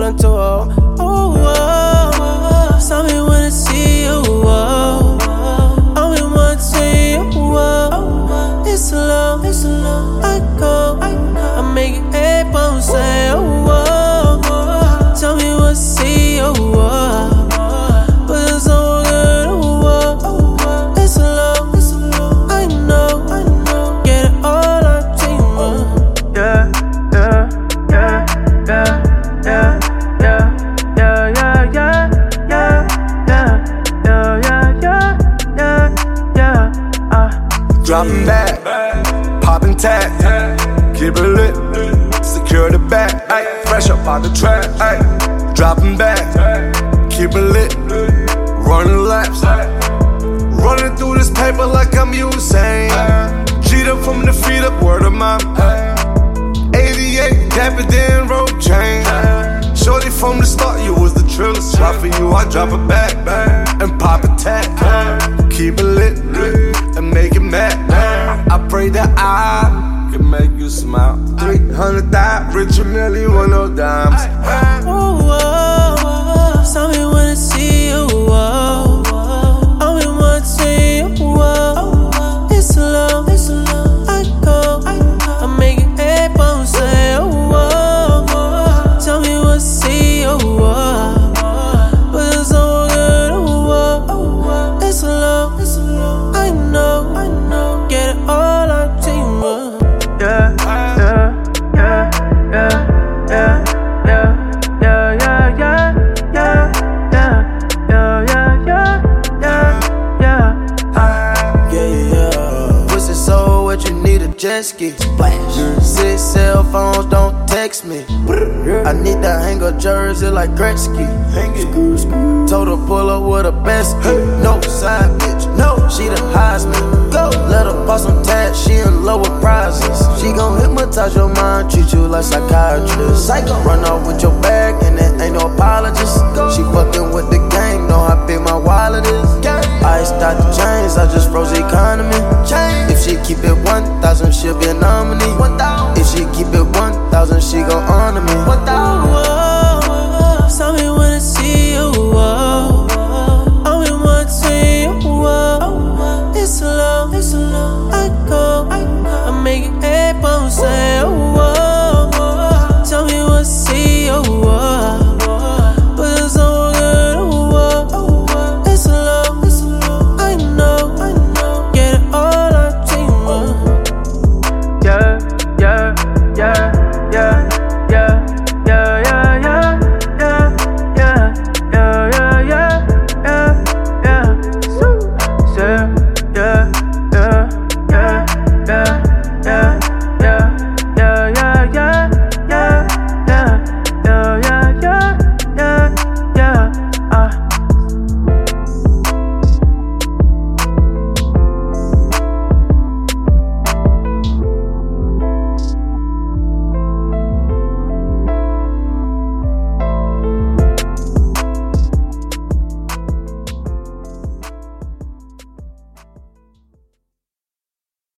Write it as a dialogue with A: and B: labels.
A: one to oh, oh, oh. Tell me when I see you, oh. I'm in one to you, oh. It's low, I go. I make it every bone say, oh, oh. Tell me when I see you, oh. But it's so good, oh, oh. It's low, I know. Get it all on team, yeah.
B: Dropping back, popping tag, keep it lit, secure the bag, ay, fresh up out the track, ay, dropping back, keep it lit, running laps, running through this paper like I'm Usain, Cheetah from the feet up, word of mouth, 88, dapper then rope chain, shorty from the start, you was the triller, drop for you, I drop it back, and pop a tag, keep it lit, and make it mad. I pray that I can make you smile. 300 die, Richard Millie, 10 dimes.
A: Oh, oh, oh. Tell me when I see you, oh. I'm in one to see you, oh. It's low, I go. I make it every bone say, oh, oh. Tell me when I see you, oh. But it's so good, oh, oh. It's low, I know. Get it all on team, yeah. Pussy so wet, you need a jet ski. Splash. 6 cell phones, don't text me. I need to hang a jersey like Gretzky. Told her pull up with a bestie. No side bitch, no, she the Heisman. Go, let her bust some tats, she in love with prizes. She gon' hypnotize your mind, treat you like psychiatrist. Psycho, run off